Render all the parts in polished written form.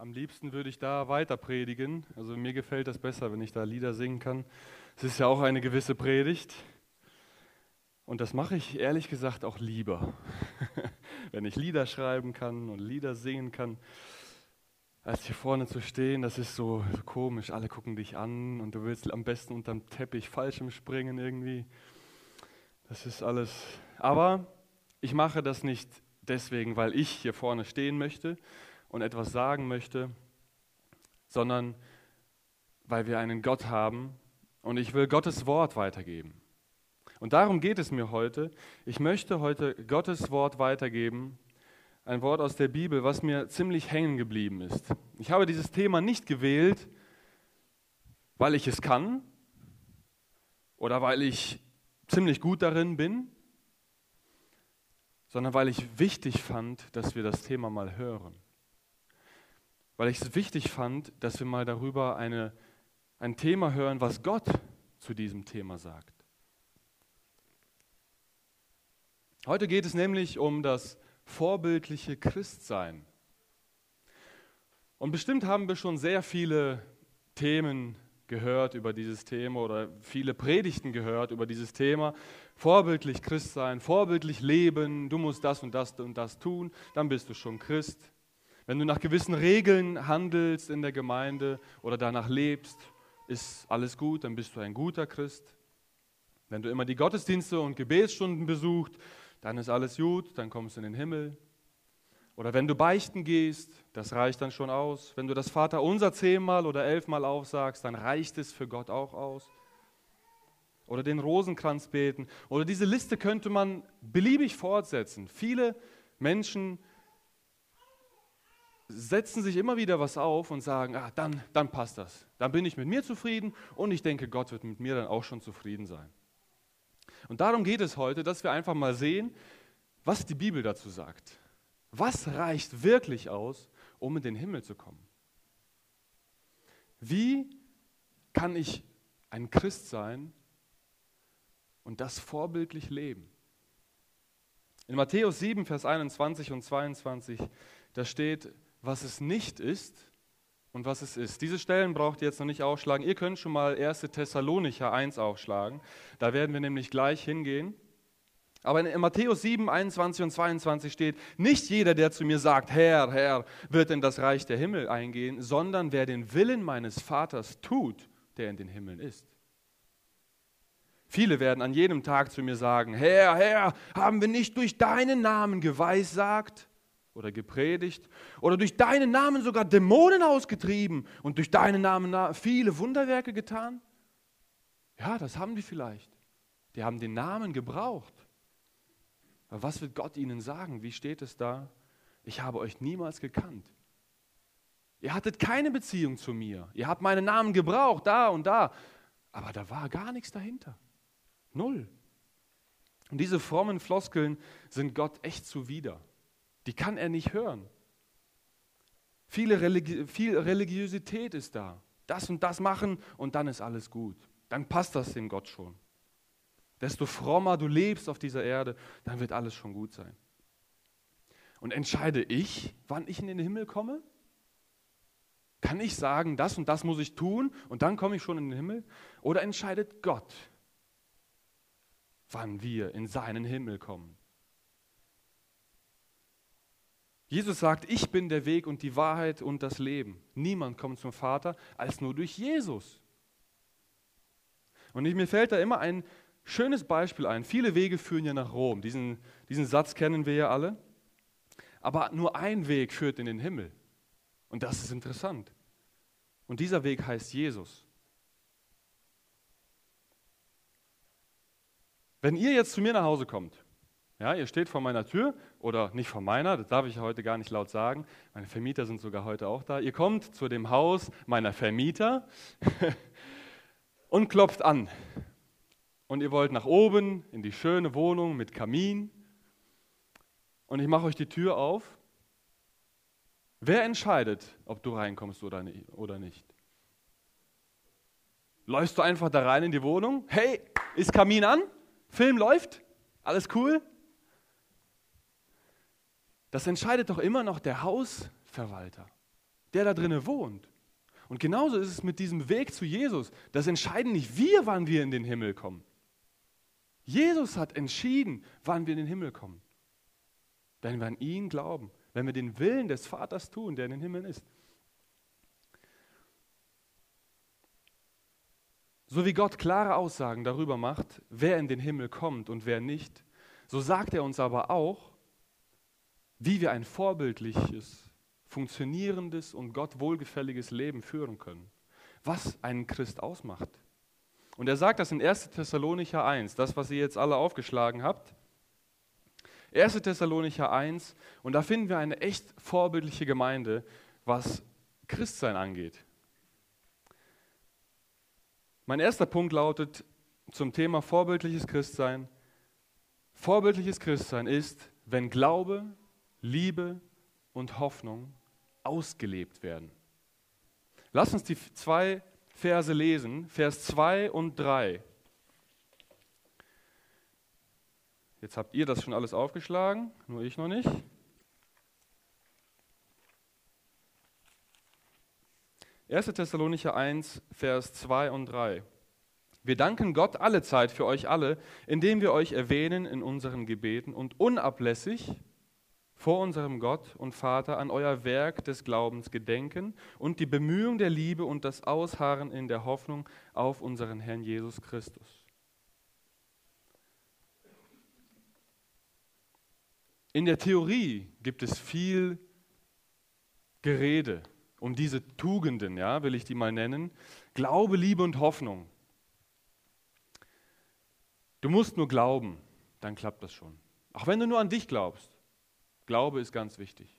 Am liebsten würde ich da weiter predigen. Also mir gefällt das besser, wenn ich da Lieder singen kann. Es ist ja auch eine gewisse Predigt. Und das mache ich ehrlich gesagt auch lieber, wenn ich Lieder schreiben kann und Lieder singen kann, als hier vorne zu stehen. Das ist so komisch. Alle gucken dich an und du willst am besten unterm Teppich Fallschirmspringen irgendwie. Das ist alles. Aber ich mache das nicht deswegen, weil ich hier vorne stehen möchte und etwas sagen möchte, sondern weil wir einen Gott haben und ich will Gottes Wort weitergeben. Und darum geht es mir heute. Ich möchte heute Gottes Wort weitergeben, ein Wort aus der Bibel, was mir ziemlich hängen geblieben ist. Ich habe dieses Thema nicht gewählt, weil ich es kann oder weil ich ziemlich gut darin bin, sondern weil ich wichtig fand, dass wir das Thema mal hören. Weil ich es wichtig fand, dass wir mal darüber ein Thema hören, was Gott zu diesem Thema sagt. Heute geht es nämlich um das vorbildliche Christsein. Und bestimmt haben wir schon sehr viele Themen gehört über dieses Thema oder viele Predigten gehört über dieses Thema. Vorbildlich Christsein, vorbildlich leben, du musst das und das und das tun, dann bist du schon Christ. Wenn du nach gewissen Regeln handelst in der Gemeinde oder danach lebst, ist alles gut, dann bist du ein guter Christ. Wenn du immer die Gottesdienste und Gebetsstunden besuchst, dann ist alles gut, dann kommst du in den Himmel. Oder wenn du beichten gehst, das reicht dann schon aus. Wenn du das Vaterunser 10-mal oder 11-mal aufsagst, dann reicht es für Gott auch aus. Oder den Rosenkranz beten. Oder diese Liste könnte man beliebig fortsetzen. Viele Menschen setzen sich immer wieder was auf und sagen, dann passt das. Dann bin ich mit mir zufrieden und ich denke, Gott wird mit mir dann auch schon zufrieden sein. Und darum geht es heute, dass wir einfach mal sehen, was die Bibel dazu sagt. Was reicht wirklich aus, um in den Himmel zu kommen? Wie kann ich ein Christ sein und das vorbildlich leben? In Matthäus 7, Vers 21 und 22, da steht, was es nicht ist und was es ist. Diese Stellen braucht ihr jetzt noch nicht aufschlagen. Ihr könnt schon mal 1. Thessalonicher 1 aufschlagen. Da werden wir nämlich gleich hingehen. Aber in Matthäus 7, 21 und 22 steht, nicht jeder, der zu mir sagt, Herr, Herr, wird in das Reich der Himmel eingehen, sondern wer den Willen meines Vaters tut, der in den Himmeln ist. Viele werden an jedem Tag zu mir sagen, Herr, Herr, haben wir nicht durch deinen Namen geweissagt oder gepredigt oder durch deinen Namen sogar Dämonen ausgetrieben und durch deinen Namen viele Wunderwerke getan? Ja, das haben die vielleicht. Die haben den Namen gebraucht. Aber was wird Gott ihnen sagen? Wie steht es da? Ich habe euch niemals gekannt. Ihr hattet keine Beziehung zu mir. Ihr habt meinen Namen gebraucht, da und da. Aber da war gar nichts dahinter. Null. Und diese frommen Floskeln sind Gott echt zuwider. Die kann er nicht hören. Viel Religiosität ist da. Das und das machen und dann ist alles gut. Dann passt das dem Gott schon. Desto frommer du lebst auf dieser Erde, dann wird alles schon gut sein. Und entscheide ich, wann ich in den Himmel komme? Kann ich sagen, das und das muss ich tun und dann komme ich schon in den Himmel? Oder entscheidet Gott, wann wir in seinen Himmel kommen? Jesus sagt, ich bin der Weg und die Wahrheit und das Leben. Niemand kommt zum Vater als nur durch Jesus. Und mir fällt da immer ein schönes Beispiel ein. Viele Wege führen ja nach Rom. Diesen Satz kennen wir ja alle. Aber nur ein Weg führt in den Himmel. Und das ist interessant. Und dieser Weg heißt Jesus. Wenn ihr jetzt zu mir nach Hause kommt, ja, ihr steht vor meiner Tür, oder nicht vor meiner, das darf ich heute gar nicht laut sagen, meine Vermieter sind sogar heute auch da. Ihr kommt zu dem Haus meiner Vermieter und klopft an. Und ihr wollt nach oben in die schöne Wohnung mit Kamin. Und ich mache euch die Tür auf. Wer entscheidet, ob du reinkommst oder nicht? Läufst du einfach da rein in die Wohnung? Hey, ist Kamin an? Film läuft? Alles cool? Das entscheidet doch immer noch der Hausverwalter. der da drinnen wohnt. Und genauso ist es mit diesem Weg zu Jesus. Das entscheiden nicht wir, wann wir in den Himmel kommen. Jesus hat entschieden, wann wir in den Himmel kommen. Wenn wir an ihn glauben, wenn wir den Willen des Vaters tun, der in den Himmeln ist. So wie Gott klare Aussagen darüber macht, wer in den Himmel kommt und wer nicht, so sagt er uns aber auch, wie wir ein vorbildliches, funktionierendes und Gott wohlgefälliges Leben führen können. Was einen Christ ausmacht. Und er sagt das in 1. Thessalonicher 1, das, was ihr jetzt alle aufgeschlagen habt. 1. Thessalonicher 1, und da finden wir eine echt vorbildliche Gemeinde, was Christsein angeht. Mein erster Punkt lautet zum Thema vorbildliches Christsein. Vorbildliches Christsein ist, wenn Glaube, Liebe und Hoffnung ausgelebt werden. Lass uns die 2 Verse lesen, Vers 2 und 3. Jetzt habt ihr das schon alles aufgeschlagen, nur ich noch nicht. 1. Thessalonicher 1, Vers 2 und 3. Wir danken Gott allezeit für euch alle, indem wir euch erwähnen in unseren Gebeten und unablässig vor unserem Gott und Vater an euer Werk des Glaubens gedenken und die Bemühung der Liebe und das Ausharren in der Hoffnung auf unseren Herrn Jesus Christus. In der Theorie gibt es viel Gerede um diese Tugenden, ja, will ich die mal nennen. Glaube, Liebe und Hoffnung. Du musst nur glauben, dann klappt das schon. Auch wenn du nur an dich glaubst. Glaube ist ganz wichtig.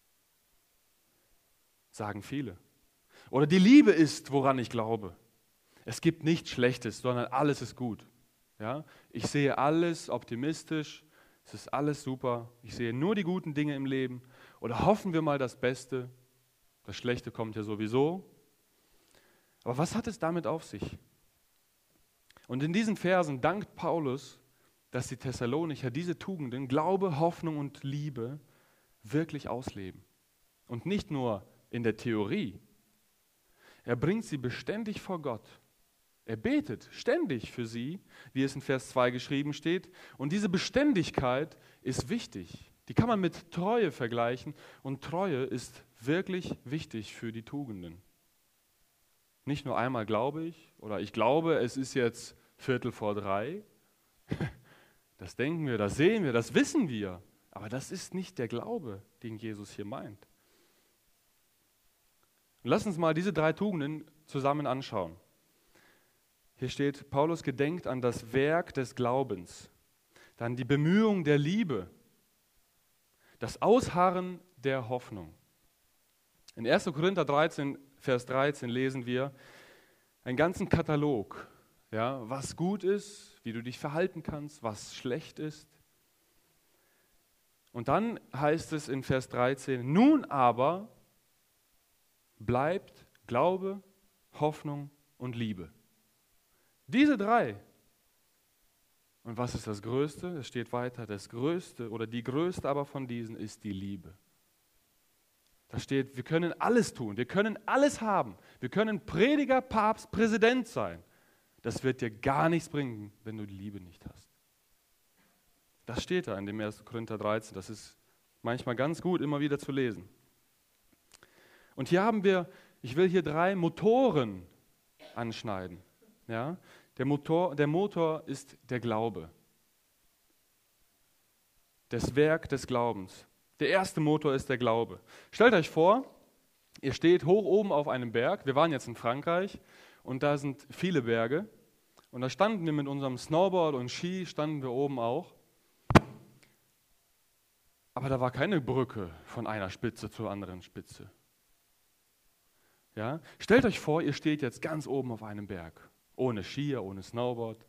Sagen viele. Oder die Liebe ist, woran ich glaube. Es gibt nichts Schlechtes, sondern alles ist gut. Ja? Ich sehe alles optimistisch, es ist alles super. Ich sehe nur die guten Dinge im Leben. Oder hoffen wir mal das Beste. Das Schlechte kommt ja sowieso. Aber was hat es damit auf sich? Und in diesen Versen dankt Paulus, dass die Thessalonicher diese Tugenden, Glaube, Hoffnung und Liebe, wirklich ausleben. Und nicht nur in der Theorie. Er bringt sie beständig vor Gott. Er betet ständig für sie, wie es in Vers 2 geschrieben steht. Und diese Beständigkeit ist wichtig. Die kann man mit Treue vergleichen. Und Treue ist wirklich wichtig für die Tugenden. Nicht nur einmal glaube ich, oder ich glaube, es ist jetzt 2:45. Das denken wir, das sehen wir, das wissen wir. Aber das ist nicht der Glaube, den Jesus hier meint. Und lass uns mal diese 3 Tugenden zusammen anschauen. Hier steht, Paulus gedenkt an das Werk des Glaubens, dann die Bemühung der Liebe, das Ausharren der Hoffnung. In 1. Korinther 13, Vers 13 lesen wir einen ganzen Katalog, ja, was gut ist, wie du dich verhalten kannst, was schlecht ist. Und dann heißt es in Vers 13, nun aber bleibt Glaube, Hoffnung und Liebe. Diese 3. Und was ist das Größte? Es steht weiter, das Größte oder die Größte aber von diesen ist die Liebe. Da steht, wir können alles tun, wir können alles haben. Wir können Prediger, Papst, Präsident sein. Das wird dir gar nichts bringen, wenn du die Liebe nicht hast. Das steht da in dem 1. Korinther 13. Das ist manchmal ganz gut, immer wieder zu lesen. Und hier haben wir, ich will hier 3 Motoren anschneiden. Ja? Der Motor ist der Glaube. Das Werk des Glaubens. Der erste Motor ist der Glaube. Stellt euch vor, ihr steht hoch oben auf einem Berg. Wir waren jetzt in Frankreich und da sind viele Berge. Und da standen wir mit unserem Snowboard und Ski, standen wir oben auch. Aber da war keine Brücke von einer Spitze zur anderen Spitze. Ja? Stellt euch vor, ihr steht jetzt ganz oben auf einem Berg. Ohne Skier, ohne Snowboard.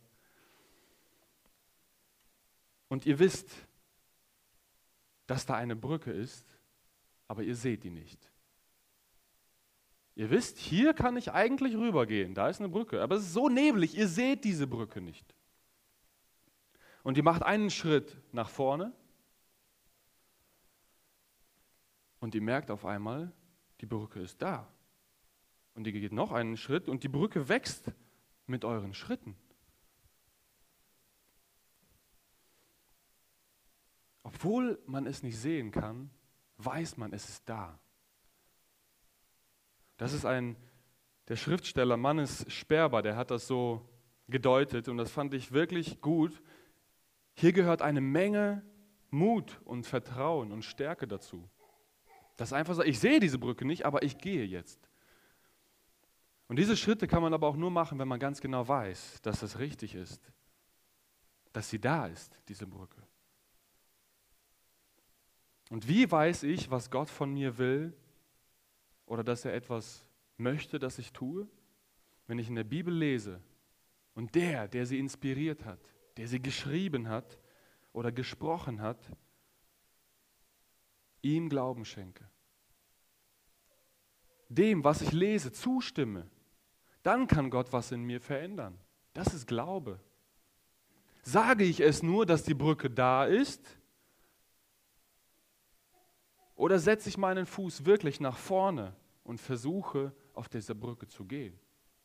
Und ihr wisst, dass da eine Brücke ist, aber ihr seht die nicht. Ihr wisst, hier kann ich eigentlich rübergehen, da ist eine Brücke, aber es ist so neblig, ihr seht diese Brücke nicht. Und ihr macht einen Schritt nach vorne und ihr merkt auf einmal, Die Brücke ist da. Und ihr geht noch einen Schritt und die Brücke wächst mit euren Schritten. Obwohl man es nicht sehen kann, weiß man, es ist da. Das ist der Schriftsteller Mannes Sperber, der hat das so gedeutet und das fand ich wirklich gut. Hier gehört eine Menge Mut und Vertrauen und Stärke dazu. Das einfach so, ich sehe diese Brücke nicht, aber ich gehe jetzt. Und diese Schritte kann man aber auch nur machen, wenn man ganz genau weiß, dass es richtig ist, dass sie da ist, diese Brücke. Und wie weiß ich, was Gott von mir will oder dass er etwas möchte, dass ich tue? Wenn ich in der Bibel lese und der sie inspiriert hat, der sie geschrieben hat oder gesprochen hat, ihm Glauben schenke. Dem, was ich lese, zustimme, dann kann Gott was in mir verändern. Das ist Glaube. Sage ich es nur, dass die Brücke da ist? Oder setze ich meinen Fuß wirklich nach vorne und versuche, auf dieser Brücke zu gehen?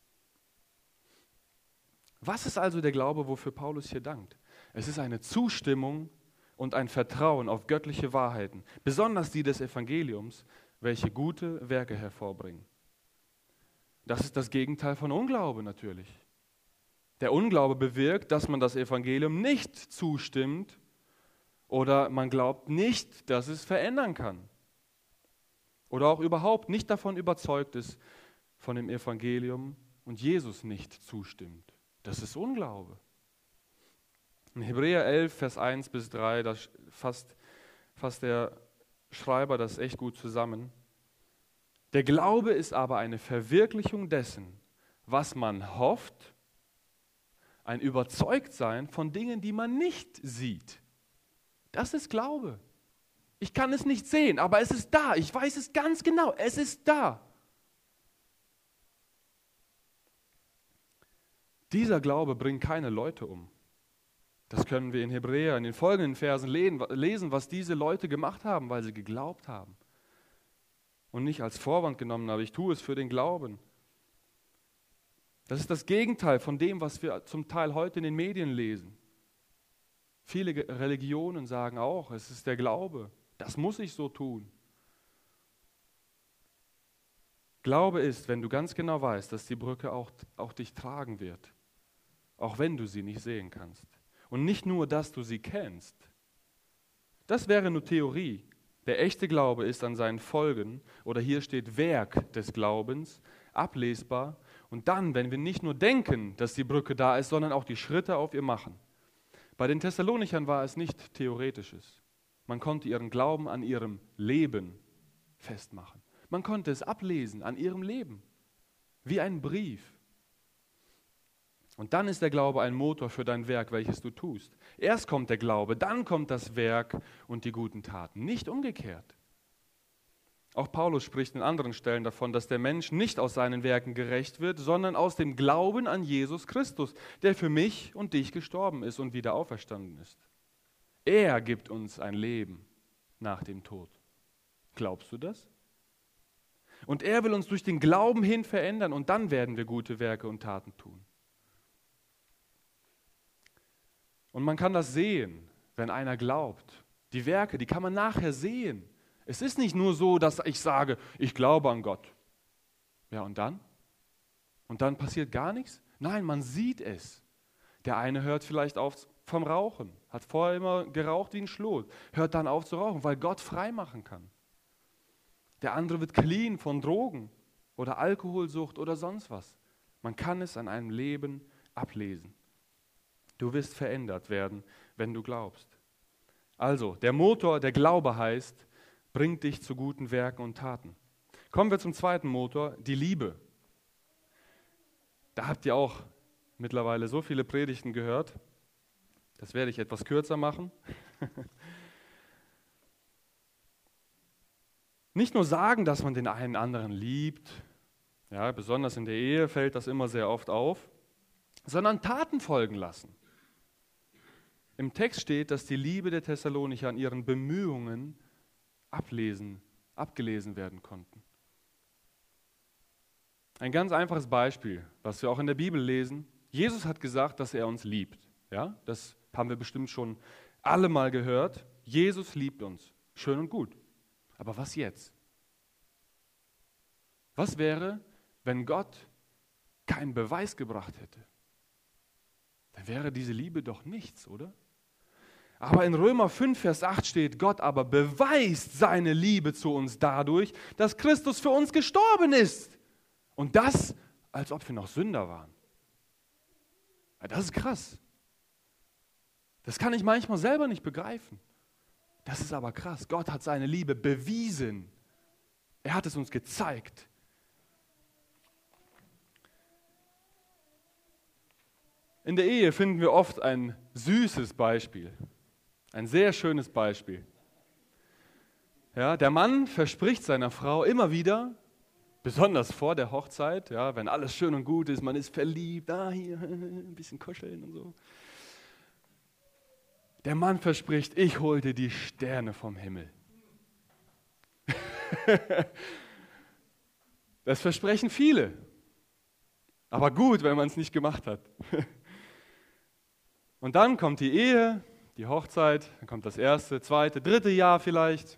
Was ist also der Glaube, wofür Paulus hier dankt? Es ist eine Zustimmung und ein Vertrauen auf göttliche Wahrheiten, besonders die des Evangeliums, welche gute Werke hervorbringen. Das ist das Gegenteil von Unglaube natürlich. Der Unglaube bewirkt, dass man das Evangelium nicht zustimmt oder man glaubt nicht, dass es verändern kann. Oder auch überhaupt nicht davon überzeugt ist von dem Evangelium und Jesus nicht zustimmt. Das ist Unglaube. In Hebräer 11, Vers 1 bis 3, da fasst der Schreiber das echt gut zusammen. Der Glaube ist aber eine Verwirklichung dessen, was man hofft, ein Überzeugtsein von Dingen, die man nicht sieht. Das ist Glaube. Ich kann es nicht sehen, aber es ist da. Ich weiß es ganz genau. Es ist da. Dieser Glaube bringt keine Leute um. Das können wir in Hebräer, in den folgenden Versen lesen, was diese Leute gemacht haben, weil sie geglaubt haben. Und nicht als Vorwand genommen, aber ich tue es für den Glauben. Das ist das Gegenteil von dem, was wir zum Teil heute in den Medien lesen. Viele Religionen sagen auch, es ist der Glaube. Das muss ich so tun. Glaube ist, wenn du ganz genau weißt, dass die Brücke auch dich tragen wird, auch wenn du sie nicht sehen kannst. Und nicht nur, dass du sie kennst. Das wäre nur Theorie. Der echte Glaube ist an seinen Folgen, oder hier steht Werk des Glaubens, ablesbar. Und dann, wenn wir nicht nur denken, dass die Brücke da ist, sondern auch die Schritte auf ihr machen. Bei den Thessalonichern war es nicht Theoretisches. Man konnte ihren Glauben an ihrem Leben festmachen. Man konnte es ablesen an ihrem Leben, wie ein Brief. Und dann ist der Glaube ein Motor für dein Werk, welches du tust. Erst kommt der Glaube, dann kommt das Werk und die guten Taten, nicht umgekehrt. Auch Paulus spricht in anderen Stellen davon, dass der Mensch nicht aus seinen Werken gerecht wird, sondern aus dem Glauben an Jesus Christus, der für mich und dich gestorben ist und wieder auferstanden ist. Er gibt uns ein Leben nach dem Tod. Glaubst du das? Und er will uns durch den Glauben hin verändern und dann werden wir gute Werke und Taten tun. Und man kann das sehen, wenn einer glaubt. Die Werke, die kann man nachher sehen. Es ist nicht nur so, dass ich sage, ich glaube an Gott. Ja, und dann? Und dann passiert gar nichts? Nein, man sieht es. Der eine hört vielleicht auf vom Rauchen, hat vorher immer geraucht wie ein Schlot, hört dann auf zu rauchen, weil Gott frei machen kann. Der andere wird clean von Drogen oder Alkoholsucht oder sonst was. Man kann es an einem Leben ablesen. Du wirst verändert werden, wenn du glaubst. Also, der Motor, der Glaube heißt, bringt dich zu guten Werken und Taten. Kommen wir zum zweiten Motor, die Liebe. Da habt ihr auch mittlerweile so viele Predigten gehört. Das werde ich etwas kürzer machen. Nicht nur sagen, dass man den einen anderen liebt, ja, besonders in der Ehe fällt das immer sehr oft auf, sondern Taten folgen lassen. Im Text steht, dass die Liebe der Thessalonicher an ihren Bemühungen abgelesen werden konnten. Ein ganz einfaches Beispiel, was wir auch in der Bibel lesen. Jesus hat gesagt, dass er uns liebt. Ja, das haben wir bestimmt schon alle mal gehört. Jesus liebt uns. Schön und gut. Aber was jetzt? Was wäre, wenn Gott keinen Beweis gebracht hätte? Dann wäre diese Liebe doch nichts, oder? Aber in Römer 5, Vers 8 steht, Gott aber beweist seine Liebe zu uns dadurch, dass Christus für uns gestorben ist. Und das, als ob wir noch Sünder waren. Ja, das ist krass. Das kann ich manchmal selber nicht begreifen. Das ist aber krass. Gott hat seine Liebe bewiesen. Er hat es uns gezeigt. In der Ehe finden wir oft ein süßes Beispiel. Ein sehr schönes Beispiel. Ja, der Mann verspricht seiner Frau immer wieder, besonders vor der Hochzeit, ja, wenn alles schön und gut ist, man ist verliebt, hier ein bisschen kuscheln und so. Der Mann verspricht, ich hole dir die Sterne vom Himmel. Das versprechen viele. Aber gut, wenn man es nicht gemacht hat. Und dann kommt die Ehe, die Hochzeit, dann kommt das erste, zweite, dritte Jahr vielleicht.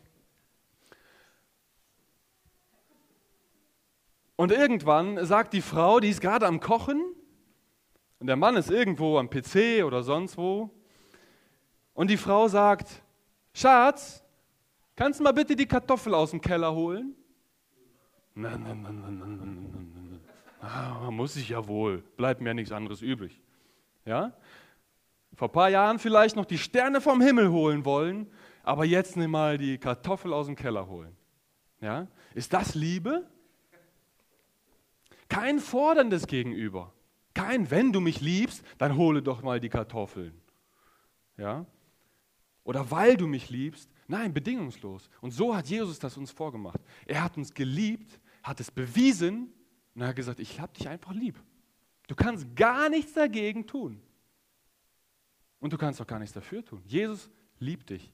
Und irgendwann sagt die Frau, die ist gerade am Kochen und der Mann ist irgendwo am PC oder sonst wo. Und die Frau sagt, Schatz, kannst du mal bitte die Kartoffel aus dem Keller holen? Nein. Muss ich ja wohl, bleibt mir nichts anderes übrig. Ja? Vor ein paar Jahren vielleicht noch die Sterne vom Himmel holen wollen, aber jetzt nimm mal die Kartoffel aus dem Keller holen. Ja? Ist das Liebe? Kein forderndes Gegenüber. Kein, wenn du mich liebst, dann hole doch mal die Kartoffeln. Ja? Oder weil du mich liebst. Nein, bedingungslos. Und so hat Jesus das uns vorgemacht. Er hat uns geliebt, hat es bewiesen und er hat gesagt, ich habe dich einfach lieb. Du kannst gar nichts dagegen tun. Und du kannst auch gar nichts dafür tun. Jesus liebt dich.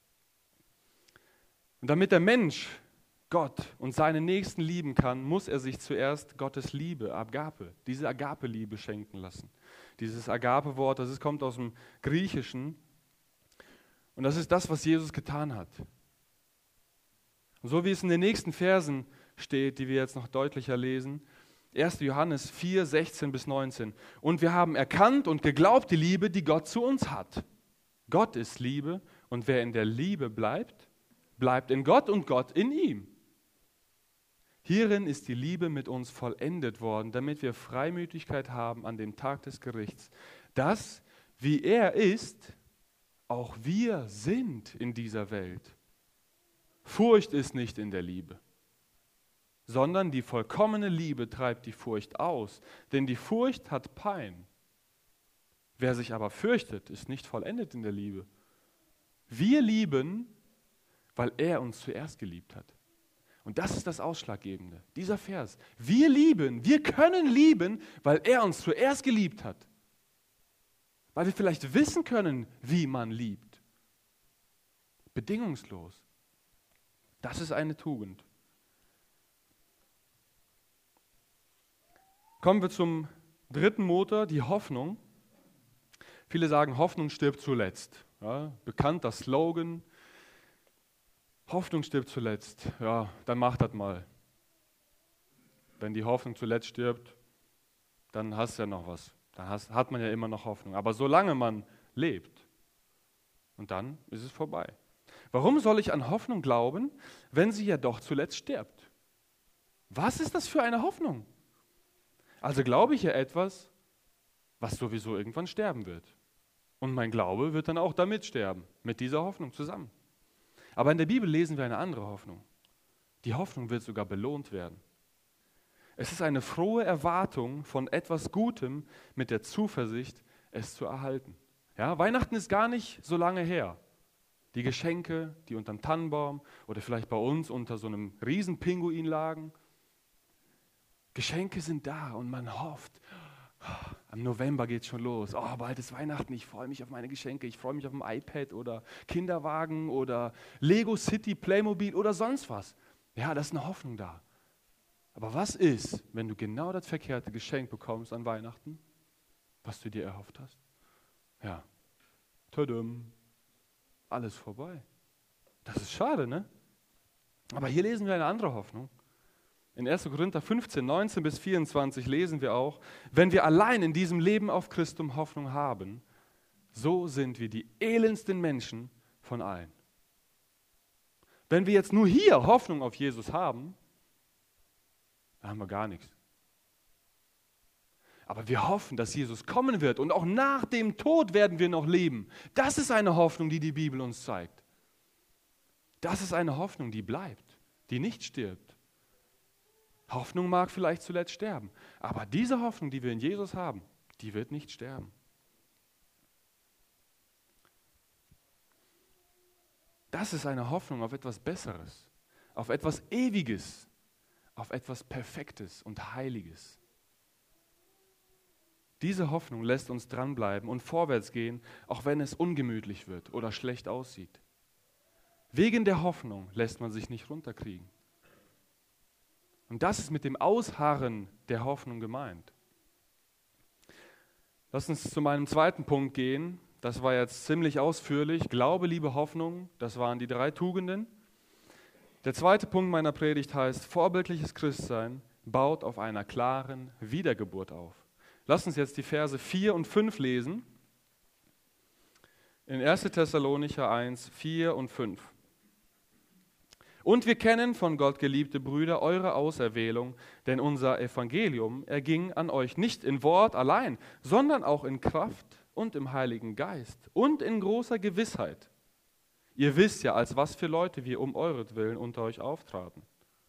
Und damit der Mensch Gott und seine Nächsten lieben kann, muss er sich zuerst Gottes Liebe, Agape, diese Agape-Liebe schenken lassen. Dieses Agape-Wort, kommt aus dem Griechischen. Und das ist das, was Jesus getan hat. Und so wie es in den nächsten Versen steht, die wir jetzt noch deutlicher lesen, 1. Johannes 4, 16 bis 19. Und wir haben erkannt und geglaubt die Liebe, die Gott zu uns hat. Gott ist Liebe und wer in der Liebe bleibt, bleibt in Gott und Gott in ihm. Hierin ist die Liebe mit uns vollendet worden, damit wir Freimütigkeit haben an dem Tag des Gerichts, dass, wie er ist, auch wir sind in dieser Welt. Furcht ist nicht in der Liebe, sondern die vollkommene Liebe treibt die Furcht aus, denn die Furcht hat Pein. Wer sich aber fürchtet, ist nicht vollendet in der Liebe. Wir lieben, weil er uns zuerst geliebt hat. Und das ist das Ausschlaggebende, dieser Vers. Wir lieben, wir können lieben, weil er uns zuerst geliebt hat. Weil wir vielleicht wissen können, wie man liebt. Bedingungslos. Das ist eine Tugend. Kommen wir zum dritten Motor, die Hoffnung. Viele sagen, Hoffnung stirbt zuletzt. Ja, bekannter Slogan. Hoffnung stirbt zuletzt. Ja, dann mach das mal. Wenn die Hoffnung zuletzt stirbt, dann hast du ja noch was. Dann hat man ja immer noch Hoffnung. Aber solange man lebt, und dann ist es vorbei. Warum soll ich an Hoffnung glauben, wenn sie ja doch zuletzt stirbt? Was ist das für eine Hoffnung? Also glaube ich ja etwas, was sowieso irgendwann sterben wird. Und mein Glaube wird dann auch damit sterben, mit dieser Hoffnung zusammen. Aber in der Bibel lesen wir eine andere Hoffnung. Die Hoffnung wird sogar belohnt werden. Es ist eine frohe Erwartung von etwas Gutem mit der Zuversicht, es zu erhalten. Ja, Weihnachten ist gar nicht so lange her. Die Geschenke, die unterm Tannenbaum oder vielleicht bei uns unter so einem Riesenpinguin lagen. Geschenke sind da und man hofft, am November geht es schon los. Oh, bald ist Weihnachten, ich freue mich auf meine Geschenke. Ich freue mich auf ein iPad oder Kinderwagen oder Lego City, Playmobil oder sonst was. Ja, da ist eine Hoffnung da. Aber was ist, wenn du genau das verkehrte Geschenk bekommst an Weihnachten, was du dir erhofft hast? Ja, tadam, alles vorbei. Das ist schade, ne? Aber hier lesen wir eine andere Hoffnung. In 1. Korinther 15, 19 bis 24 lesen wir auch, wenn wir allein in diesem Leben auf Christum Hoffnung haben, so sind wir die elendsten Menschen von allen. Wenn wir jetzt nur hier Hoffnung auf Jesus haben, dann haben wir gar nichts. Aber wir hoffen, dass Jesus kommen wird und auch nach dem Tod werden wir noch leben. Das ist eine Hoffnung, die die Bibel uns zeigt. Das ist eine Hoffnung, die bleibt, die nicht stirbt. Hoffnung mag vielleicht zuletzt sterben, aber diese Hoffnung, die wir in Jesus haben, die wird nicht sterben. Das ist eine Hoffnung auf etwas Besseres, auf etwas Ewiges, auf etwas Perfektes und Heiliges. Diese Hoffnung lässt uns dranbleiben und vorwärts gehen, auch wenn es ungemütlich wird oder schlecht aussieht. Wegen der Hoffnung lässt man sich nicht runterkriegen. Und das ist mit dem Ausharren der Hoffnung gemeint. Lass uns zu meinem zweiten Punkt gehen. Das war jetzt ziemlich ausführlich. Glaube, Liebe, Hoffnung, das waren die 3 Tugenden. Der zweite Punkt meiner Predigt heißt, vorbildliches Christsein baut auf einer klaren Wiedergeburt auf. Lass uns jetzt die Verse 4 und 5 lesen. In 1. Thessalonicher 1, 4 und 5. Und wir kennen von Gott, geliebte Brüder, eure Auserwählung, denn unser Evangelium erging an euch nicht in Wort allein, sondern auch in Kraft und im Heiligen Geist und in großer Gewissheit. Ihr wisst ja, als was für Leute wir um euretwillen unter euch auftraten.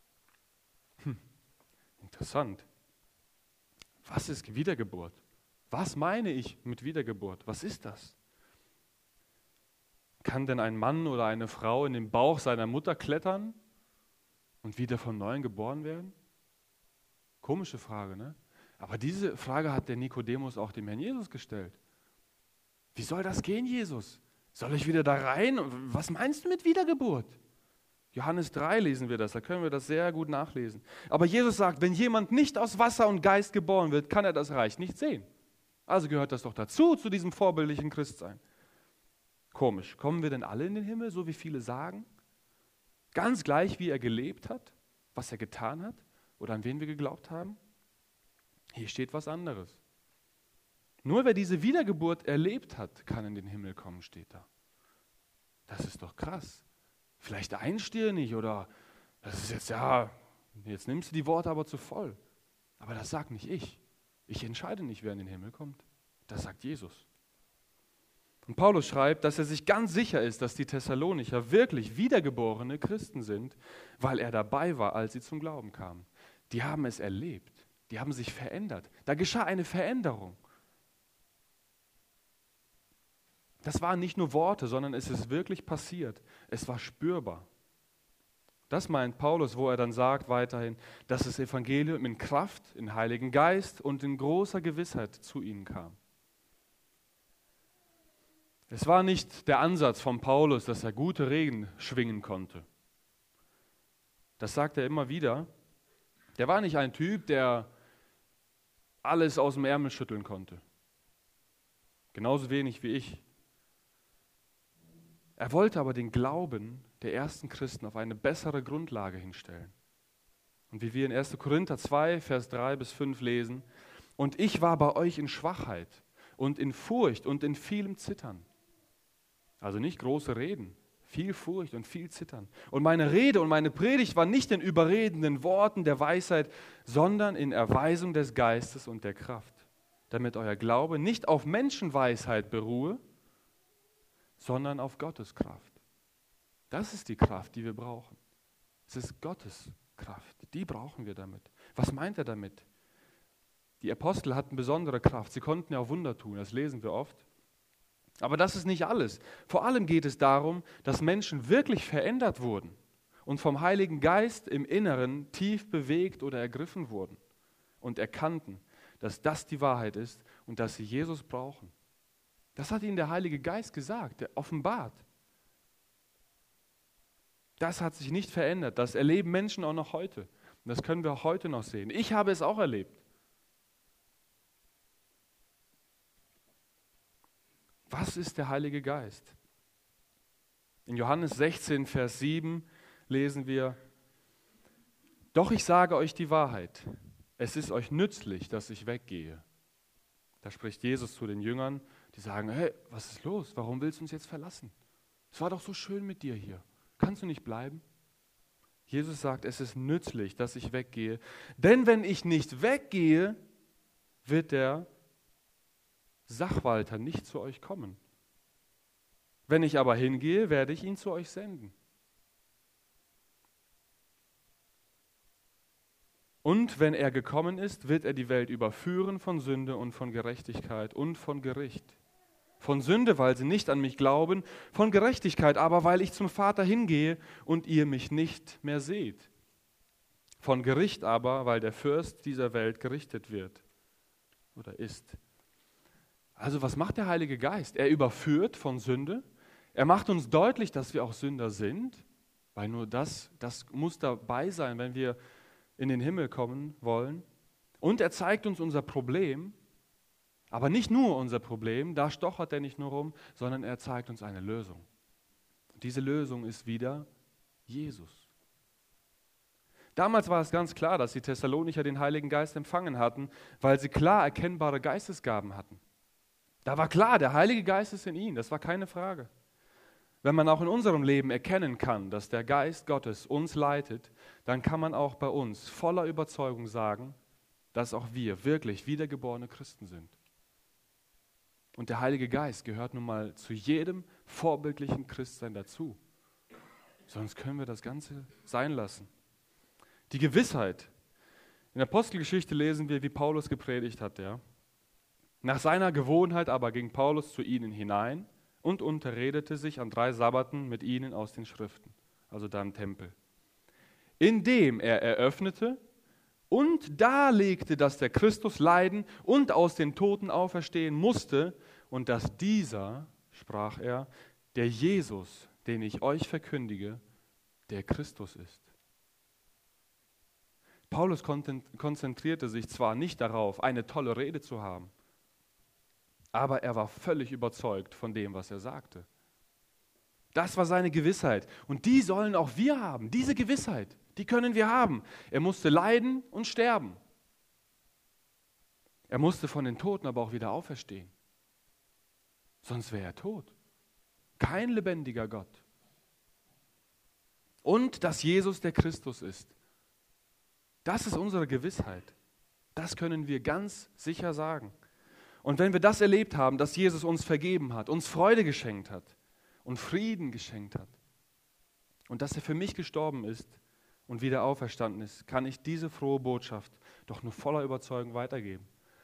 Interessant. Was ist Wiedergeburt? Was meine ich mit Wiedergeburt? Was ist das? Kann denn ein Mann oder eine Frau in den Bauch seiner Mutter klettern und wieder von Neuem geboren werden? Komische Frage, ne? Aber diese Frage hat der Nikodemus auch dem Herrn Jesus gestellt. Wie soll das gehen, Jesus? Soll ich wieder da rein? Was meinst du mit Wiedergeburt? Johannes 3 lesen wir das, da können wir das sehr gut nachlesen. Aber Jesus sagt, wenn jemand nicht aus Wasser und Geist geboren wird, kann er das Reich nicht sehen. Also gehört das doch dazu, zu diesem vorbildlichen Christsein. Komisch, kommen wir denn alle in den Himmel, so wie viele sagen? Ganz gleich, wie er gelebt hat, was er getan hat oder an wen wir geglaubt haben? Hier steht was anderes. Nur wer diese Wiedergeburt erlebt hat, kann in den Himmel kommen, steht da. Das ist doch krass. Vielleicht einstirnig oder das ist jetzt, ja, jetzt nimmst du die Worte aber zu voll. Aber das sagt nicht ich. Ich entscheide nicht, wer in den Himmel kommt. Das sagt Jesus. Und Paulus schreibt, dass er sich ganz sicher ist, dass die Thessalonicher wirklich wiedergeborene Christen sind, weil er dabei war, als sie zum Glauben kamen. Die haben es erlebt. Die haben sich verändert. Da geschah eine Veränderung. Das waren nicht nur Worte, sondern es ist wirklich passiert. Es war spürbar. Das meint Paulus, wo er dann sagt weiterhin, dass das Evangelium in Kraft, in Heiligen Geist und in großer Gewissheit zu ihnen kam. Es war nicht der Ansatz von Paulus, dass er gute Reden schwingen konnte. Das sagt er immer wieder. Der war nicht ein Typ, der alles aus dem Ärmel schütteln konnte. Genauso wenig wie ich. Er wollte aber den Glauben der ersten Christen auf eine bessere Grundlage hinstellen. Und wie wir in 1. Korinther 2, Vers 3 bis 5 lesen, und ich war bei euch in Schwachheit und in Furcht und in vielem Zittern. Also nicht große Reden, viel Furcht und viel Zittern. Und meine Rede und meine Predigt war nicht in überredenden Worten der Weisheit, sondern in Erweisung des Geistes und der Kraft, damit euer Glaube nicht auf Menschenweisheit beruhe, sondern auf Gottes Kraft. Das ist die Kraft, die wir brauchen. Es ist Gottes Kraft, die brauchen wir damit. Was meint er damit? Die Apostel hatten besondere Kraft, sie konnten ja auch Wunder tun, das lesen wir oft. Aber das ist nicht alles. Vor allem geht es darum, dass Menschen wirklich verändert wurden und vom Heiligen Geist im Inneren tief bewegt oder ergriffen wurden und erkannten, dass das die Wahrheit ist und dass sie Jesus brauchen. Das hat ihnen der Heilige Geist gesagt, der offenbart. Das hat sich nicht verändert. Das erleben Menschen auch noch heute. Und das können wir auch heute noch sehen. Ich habe es auch erlebt. Was ist der Heilige Geist? In Johannes 16, Vers 7 lesen wir: Doch ich sage euch die Wahrheit, es ist euch nützlich, dass ich weggehe. Da spricht Jesus zu den Jüngern, die sagen: Hey, was ist los? Warum willst du uns jetzt verlassen? Es war doch so schön mit dir hier. Kannst du nicht bleiben? Jesus sagt, es ist nützlich, dass ich weggehe. Denn wenn ich nicht weggehe, wird der Sachwalter nicht zu euch kommen. Wenn ich aber hingehe, werde ich ihn zu euch senden. Und wenn er gekommen ist, wird er die Welt überführen von Sünde und von Gerechtigkeit und von Gericht. Von Sünde, weil sie nicht an mich glauben, von Gerechtigkeit aber, weil ich zum Vater hingehe und ihr mich nicht mehr seht. Von Gericht aber, weil der Fürst dieser Welt gerichtet wird oder ist. Also was macht der Heilige Geist? Er überführt von Sünde. Er macht uns deutlich, dass wir auch Sünder sind, weil nur das muss dabei sein, wenn wir in den Himmel kommen wollen. Und er zeigt uns unser Problem, aber nicht nur unser Problem, da stochert er nicht nur rum, sondern er zeigt uns eine Lösung. Und diese Lösung ist wieder Jesus. Damals war es ganz klar, dass die Thessalonicher den Heiligen Geist empfangen hatten, weil sie klar erkennbare Geistesgaben hatten. Da war klar, der Heilige Geist ist in ihnen, das war keine Frage. Wenn man auch in unserem Leben erkennen kann, dass der Geist Gottes uns leitet, dann kann man auch bei uns voller Überzeugung sagen, dass auch wir wirklich wiedergeborene Christen sind. Und der Heilige Geist gehört nun mal zu jedem vorbildlichen Christsein dazu. Sonst können wir das Ganze sein lassen. Die Gewissheit. In der Apostelgeschichte lesen wir, wie Paulus gepredigt hat. Ja. Nach seiner Gewohnheit aber ging Paulus zu ihnen hinein und unterredete sich an 3 Sabbaten mit ihnen aus den Schriften, also da im Tempel, indem er eröffnete und darlegte, dass der Christus leiden und aus den Toten auferstehen musste und dass dieser, sprach er, der Jesus, den ich euch verkündige, der Christus ist. Paulus konzentrierte sich zwar nicht darauf, eine tolle Rede zu haben, aber er war völlig überzeugt von dem, was er sagte. Das war seine Gewissheit. Und die sollen auch wir haben. Diese Gewissheit, die können wir haben. Er musste leiden und sterben. Er musste von den Toten aber auch wieder auferstehen. Sonst wäre er tot. Kein lebendiger Gott. Und dass Jesus der Christus ist. Das ist unsere Gewissheit. Das können wir ganz sicher sagen. Und wenn wir das erlebt haben, dass Jesus uns vergeben hat, uns Freude geschenkt hat und Frieden geschenkt hat und dass er für mich gestorben ist und wieder auferstanden ist, kann ich diese frohe Botschaft doch nur voller Überzeugung weitergeben.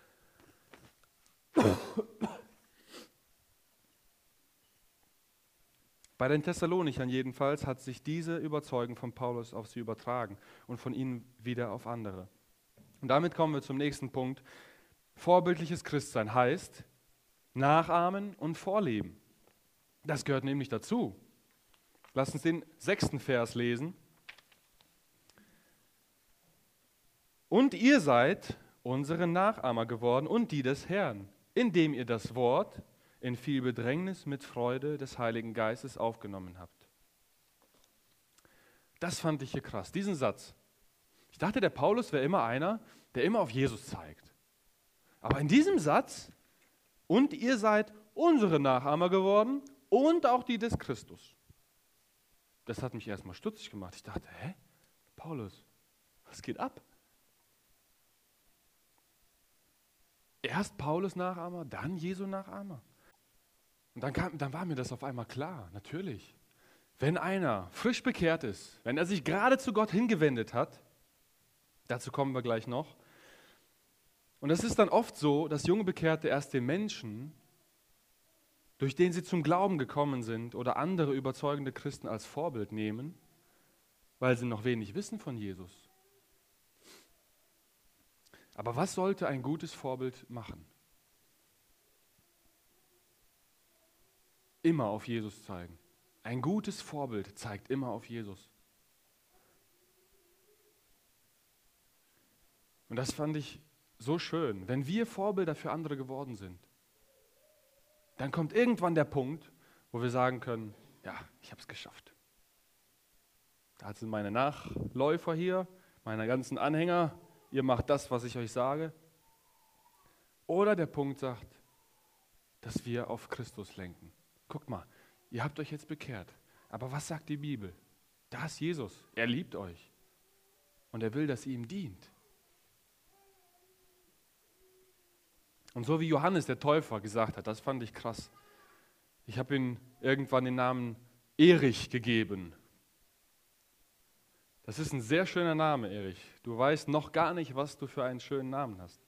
Bei den Thessalonichern jedenfalls hat sich diese Überzeugung von Paulus auf sie übertragen und von ihnen wieder auf andere. Und damit kommen wir zum nächsten Punkt. Vorbildliches Christsein heißt nachahmen und vorleben. Das gehört nämlich dazu. Lass uns den 6. Vers lesen. Und ihr seid unsere Nachahmer geworden und die des Herrn, indem ihr das Wort in viel Bedrängnis mit Freude des Heiligen Geistes aufgenommen habt. Das fand ich hier krass, diesen Satz. Ich dachte, der Paulus wäre immer einer, der immer auf Jesus zeigt. Aber in diesem Satz, und ihr seid unsere Nachahmer geworden und auch die des Christus. Das hat mich erstmal stutzig gemacht. Ich dachte, Paulus, was geht ab? Erst Paulus Nachahmer, dann Jesu Nachahmer. Und dann war mir das auf einmal klar, natürlich. Wenn einer frisch bekehrt ist, wenn er sich gerade zu Gott hingewendet hat, dazu kommen wir gleich noch, und es ist dann oft so, dass junge Bekehrte erst den Menschen, durch den sie zum Glauben gekommen sind, oder andere überzeugende Christen als Vorbild nehmen, weil sie noch wenig wissen von Jesus. Aber was sollte ein gutes Vorbild machen? Immer auf Jesus zeigen. Ein gutes Vorbild zeigt immer auf Jesus. Und das fand ich so schön. Wenn wir Vorbilder für andere geworden sind, dann kommt irgendwann der Punkt, wo wir sagen können, ja, ich habe es geschafft. Da sind meine Nachläufer hier, meine ganzen Anhänger, ihr macht das, was ich euch sage. Oder der Punkt sagt, dass wir auf Christus lenken. Guckt mal, ihr habt euch jetzt bekehrt. Aber was sagt die Bibel? Da ist Jesus. Er liebt euch. Und er will, dass ihr ihm dient. Und so wie Johannes der Täufer gesagt hat, das fand ich krass. Ich habe ihm irgendwann den Namen Erich gegeben. Das ist ein sehr schöner Name, Erich. Du weißt noch gar nicht, was du für einen schönen Namen hast.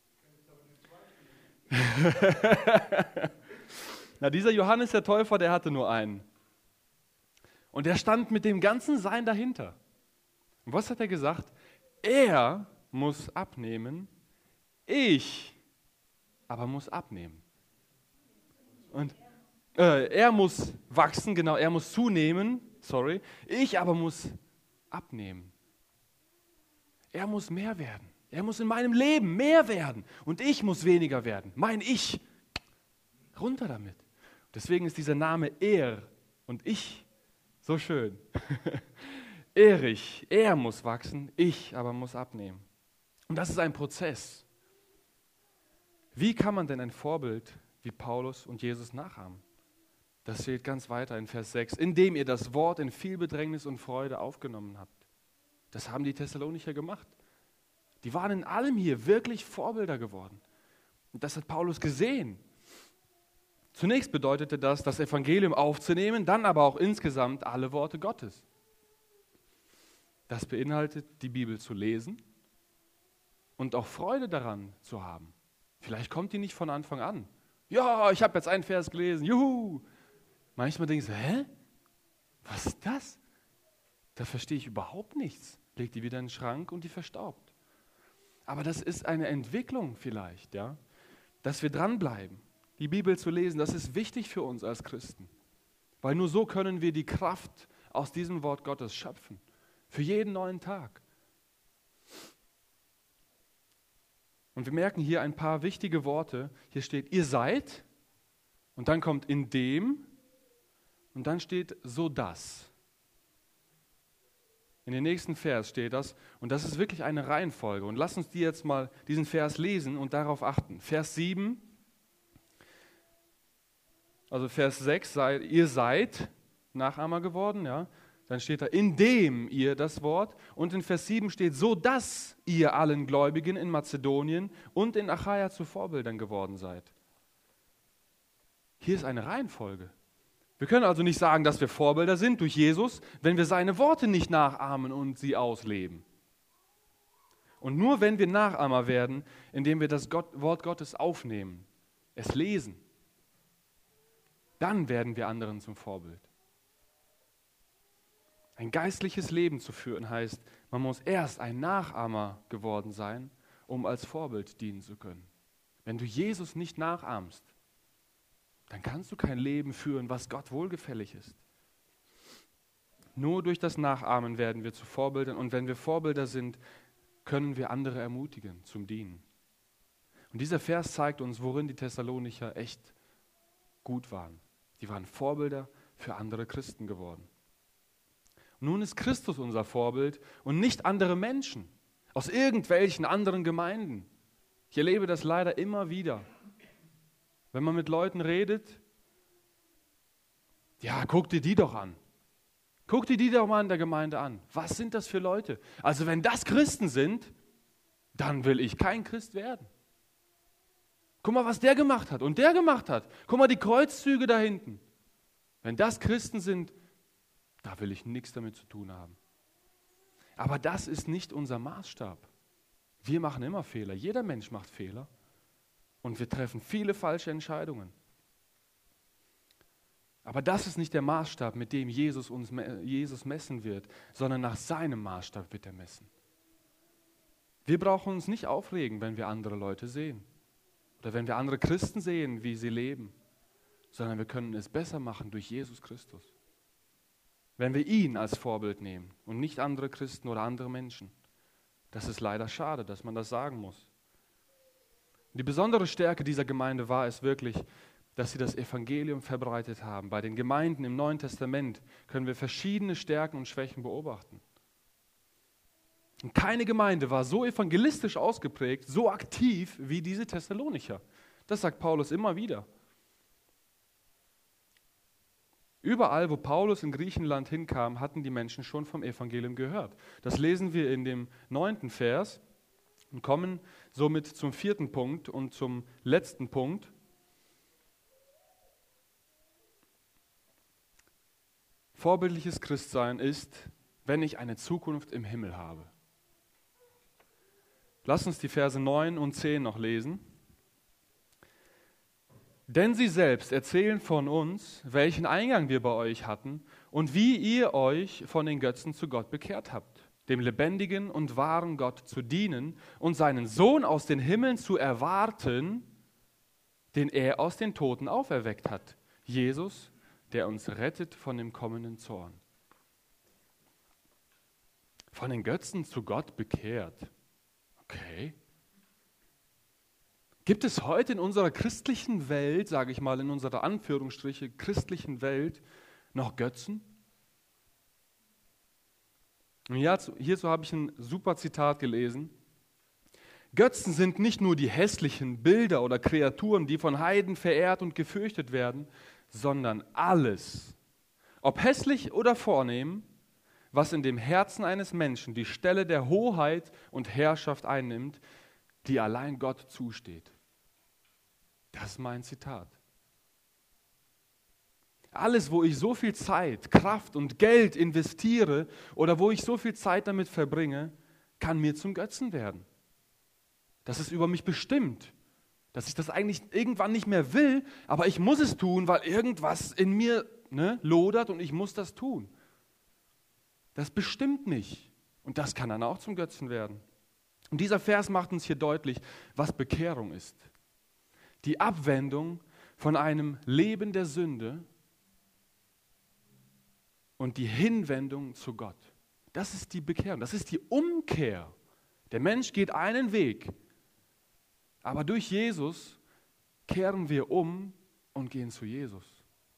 Na, dieser Johannes der Täufer, der hatte nur einen. Und der stand mit dem ganzen Sein dahinter. Und was hat er gesagt? Er muss abnehmen, ich aber muss abnehmen. Und er muss wachsen, genau, er muss zunehmen, ich aber muss abnehmen. Er muss mehr werden. Er muss in meinem Leben mehr werden und ich muss weniger werden. Mein Ich. Runter damit. Deswegen ist dieser Name Er und Ich so schön. Erich, er muss wachsen, ich aber muss abnehmen. Und das ist ein Prozess. Wie kann man denn ein Vorbild wie Paulus und Jesus nachahmen? Das steht ganz weiter in Vers 6. Indem ihr das Wort in viel Bedrängnis und Freude aufgenommen habt. Das haben die Thessalonicher gemacht. Die waren in allem hier wirklich Vorbilder geworden. Und das hat Paulus gesehen. Zunächst bedeutete das Evangelium aufzunehmen, dann aber auch insgesamt alle Worte Gottes. Das beinhaltet, die Bibel zu lesen und auch Freude daran zu haben. Vielleicht kommt die nicht von Anfang an. Ja, ich habe jetzt einen Vers gelesen, juhu! Manchmal denkst du, hä? Was ist das? Da verstehe ich überhaupt nichts. Leg die wieder in den Schrank und die verstaubt. Aber das ist eine Entwicklung vielleicht, ja, dass wir dranbleiben. Die Bibel zu lesen, das ist wichtig für uns als Christen. Weil nur so können wir die Kraft aus diesem Wort Gottes schöpfen. Für jeden neuen Tag. Und wir merken hier ein paar wichtige Worte. Hier steht, ihr seid. Und dann kommt in dem. Und dann steht so das. In den nächsten Vers steht das. Und das ist wirklich eine Reihenfolge. Und lass uns jetzt mal diesen Vers lesen und darauf achten. Vers 7. Also Vers 6, ihr seid Nachahmer geworden, ja. Dann steht da, indem ihr das Wort. Und in Vers 7 steht, so dass ihr allen Gläubigen in Mazedonien und in Achaia zu Vorbildern geworden seid. Hier ist eine Reihenfolge. Wir können also nicht sagen, dass wir Vorbilder sind durch Jesus, wenn wir seine Worte nicht nachahmen und sie ausleben. Und nur wenn wir Nachahmer werden, indem wir das Wort Gottes aufnehmen, es lesen, dann werden wir anderen zum Vorbild. Ein geistliches Leben zu führen heißt, man muss erst ein Nachahmer geworden sein, um als Vorbild dienen zu können. Wenn du Jesus nicht nachahmst, dann kannst du kein Leben führen, was Gott wohlgefällig ist. Nur durch das Nachahmen werden wir zu Vorbildern und wenn wir Vorbilder sind, können wir andere ermutigen zum Dienen. Und dieser Vers zeigt uns, worin die Thessalonicher echt gut waren. Die waren Vorbilder für andere Christen geworden. Und nun ist Christus unser Vorbild und nicht andere Menschen aus irgendwelchen anderen Gemeinden. Ich erlebe das leider immer wieder. Wenn man mit Leuten redet, ja, guck dir die doch an. Guck dir die doch mal in der Gemeinde an. Was sind das für Leute? Also wenn das Christen sind, dann will ich kein Christ werden. Guck mal, was der gemacht hat und der gemacht hat. Guck mal, die Kreuzzüge da hinten. Wenn das Christen sind, da will ich nichts damit zu tun haben. Aber das ist nicht unser Maßstab. Wir machen immer Fehler. Jeder Mensch macht Fehler. Und wir treffen viele falsche Entscheidungen. Aber das ist nicht der Maßstab, mit dem Jesus messen wird, sondern nach seinem Maßstab wird er messen. Wir brauchen uns nicht aufregen, wenn wir andere Leute sehen. Oder wenn wir andere Christen sehen, wie sie leben. Sondern wir können es besser machen durch Jesus Christus. Wenn wir ihn als Vorbild nehmen und nicht andere Christen oder andere Menschen, Das ist leider schade, dass man das sagen muss. Die besondere Stärke dieser Gemeinde war es wirklich, dass sie das Evangelium verbreitet haben. Bei den Gemeinden im Neuen Testament können wir verschiedene Stärken und Schwächen beobachten. Und keine Gemeinde war so evangelistisch ausgeprägt, so aktiv wie diese Thessalonicher. Das sagt Paulus immer wieder. Überall, wo Paulus in Griechenland hinkam, hatten die Menschen schon vom Evangelium gehört. Das lesen wir in dem 9. Vers und kommen somit zum 4. Punkt und zum letzten Punkt. Vorbildliches Christsein ist, wenn ich eine Zukunft im Himmel habe. Lass uns die Verse 9 und 10 noch lesen. Denn sie selbst erzählen von uns, welchen Eingang wir bei euch hatten und wie ihr euch von den Götzen zu Gott bekehrt habt, dem lebendigen und wahren Gott zu dienen und seinen Sohn aus den Himmeln zu erwarten, den er aus den Toten auferweckt hat, Jesus, der uns rettet von dem kommenden Zorn. Von den Götzen zu Gott bekehrt. Okay. Gibt es heute in unserer christlichen Welt, sage ich mal, in unserer Anführungsstriche christlichen Welt, noch Götzen? Und hierzu habe ich ein super Zitat gelesen. Götzen sind nicht nur die hässlichen Bilder oder Kreaturen, die von Heiden verehrt und gefürchtet werden, sondern alles, ob hässlich oder vornehm, was in dem Herzen eines Menschen die Stelle der Hoheit und Herrschaft einnimmt, die allein Gott zusteht. Das ist mein Zitat. Alles, wo ich so viel Zeit, Kraft und Geld investiere oder wo ich so viel Zeit damit verbringe, kann mir zum Götzen werden. Das ist über mich bestimmt, dass ich das eigentlich irgendwann nicht mehr will, aber ich muss es tun, weil irgendwas in mir lodert und ich muss das tun. Das bestimmt mich und das kann dann auch zum Götzen werden. Und dieser Vers macht uns hier deutlich, was Bekehrung ist. Die Abwendung von einem Leben der Sünde und die Hinwendung zu Gott. Das ist die Bekehrung, das ist die Umkehr. Der Mensch geht einen Weg, aber durch Jesus kehren wir um und gehen zu Jesus.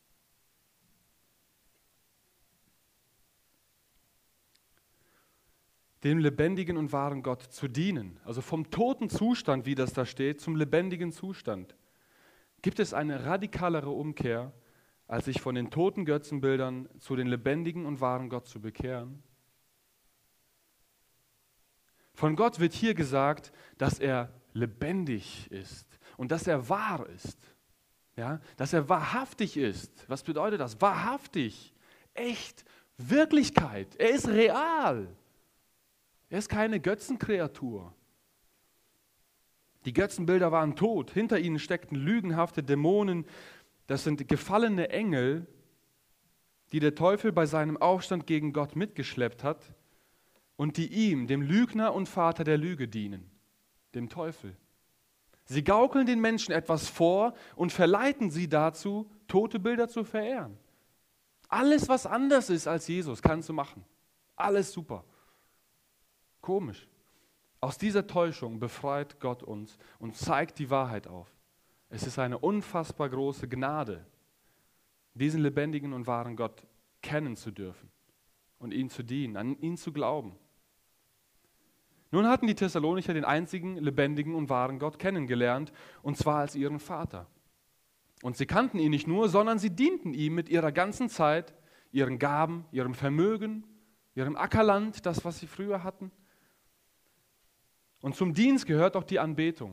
Dem lebendigen und wahren Gott zu dienen. Also vom toten Zustand, wie das da steht, zum lebendigen Zustand. Gibt es eine radikalere Umkehr, als sich von den toten Götzenbildern zu den lebendigen und wahren Gott zu bekehren? Von Gott wird hier gesagt, dass er lebendig ist und dass er wahr ist. Ja? Dass er wahrhaftig ist. Was bedeutet das? Wahrhaftig, echt, Wirklichkeit. Er ist real. Er ist keine Götzenkreatur. Die Götzenbilder waren tot. Hinter ihnen steckten lügenhafte Dämonen. Das sind gefallene Engel, die der Teufel bei seinem Aufstand gegen Gott mitgeschleppt hat und die ihm, dem Lügner und Vater der Lüge, dienen, dem Teufel. Sie gaukeln den Menschen etwas vor und verleiten sie dazu, tote Bilder zu verehren. Alles, was anders ist als Jesus, kannst du machen. Alles super. Komisch. Aus dieser Täuschung befreit Gott uns und zeigt die Wahrheit auf. Es ist eine unfassbar große Gnade, diesen lebendigen und wahren Gott kennen zu dürfen und ihm zu dienen, an ihn zu glauben. Nun hatten die Thessalonicher den einzigen lebendigen und wahren Gott kennengelernt, und zwar als ihren Vater. Und sie kannten ihn nicht nur, sondern sie dienten ihm mit ihrer ganzen Zeit, ihren Gaben, ihrem Vermögen, ihrem Ackerland, das, was sie früher hatten. Und zum Dienst gehört auch die Anbetung.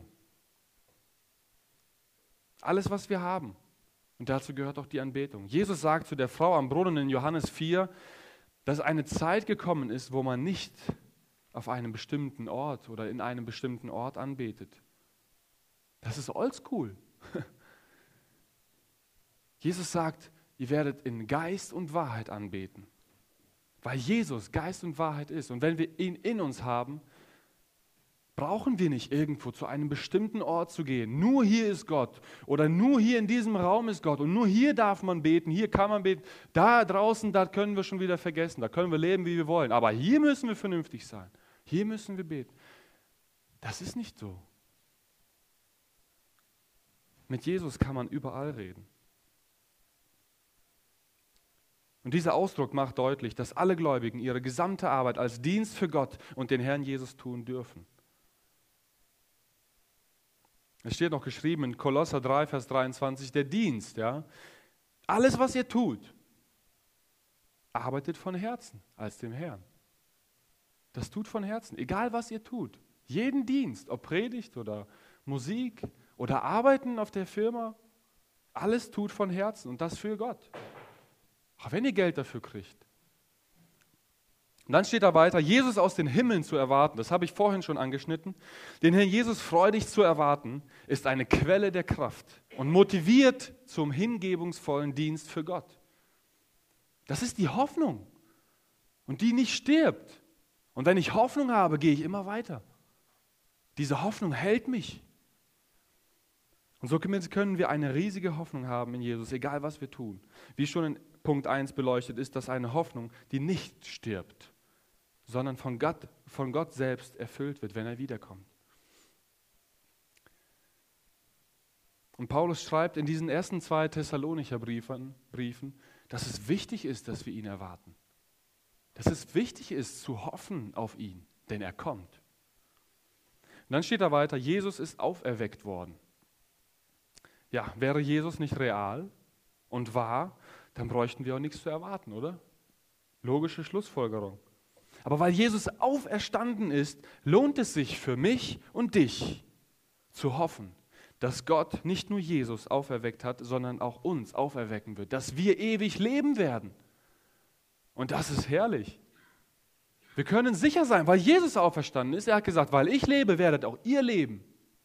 Alles, was wir haben. Und dazu gehört auch die Anbetung. Jesus sagt zu der Frau am Brunnen in Johannes 4, dass eine Zeit gekommen ist, wo man nicht auf einem bestimmten Ort oder in einem bestimmten Ort anbetet. Das ist oldschool. Jesus sagt, ihr werdet in Geist und Wahrheit anbeten. Weil Jesus Geist und Wahrheit ist. Und wenn wir ihn in uns haben, brauchen wir nicht irgendwo zu einem bestimmten Ort zu gehen. Nur hier ist Gott oder nur hier in diesem Raum ist Gott und nur hier darf man beten, hier kann man beten. Da draußen, da können wir schon wieder vergessen, da können wir leben, wie wir wollen. Aber hier müssen wir vernünftig sein. Hier müssen wir beten. Das ist nicht so. Mit Jesus kann man überall reden. Und dieser Ausdruck macht deutlich, dass alle Gläubigen ihre gesamte Arbeit als Dienst für Gott und den Herrn Jesus tun dürfen. Es steht noch geschrieben in Kolosser 3, Vers 23, der Dienst, ja. Alles, was ihr tut, arbeitet von Herzen als dem Herrn. Das tut von Herzen, egal was ihr tut. Jeden Dienst, ob Predigt oder Musik oder Arbeiten auf der Firma, alles tut von Herzen und das für Gott. Auch wenn ihr Geld dafür kriegt. Und dann steht da weiter, Jesus aus den Himmeln zu erwarten, das habe ich vorhin schon angeschnitten, den Herrn Jesus freudig zu erwarten, ist eine Quelle der Kraft und motiviert zum hingebungsvollen Dienst für Gott. Das ist die Hoffnung und die nicht stirbt. Und wenn ich Hoffnung habe, gehe ich immer weiter. Diese Hoffnung hält mich. Und so können wir eine riesige Hoffnung haben in Jesus, egal was wir tun. Wie schon in Punkt 1 beleuchtet, ist das eine Hoffnung, die nicht stirbt, sondern von Gott selbst erfüllt wird, wenn er wiederkommt. Und Paulus schreibt in diesen ersten 2 Thessalonicher Briefen, dass es wichtig ist, dass wir ihn erwarten. Dass es wichtig ist, zu hoffen auf ihn, denn er kommt. Und dann steht da weiter, Jesus ist auferweckt worden. Ja, wäre Jesus nicht real und wahr, dann bräuchten wir auch nichts zu erwarten, oder? Logische Schlussfolgerung. Aber weil Jesus auferstanden ist, lohnt es sich für mich und dich zu hoffen, dass Gott nicht nur Jesus auferweckt hat, sondern auch uns auferwecken wird, dass wir ewig leben werden. Und das ist herrlich. Wir können sicher sein, weil Jesus auferstanden ist. Er hat gesagt, weil ich lebe, werdet auch ihr leben.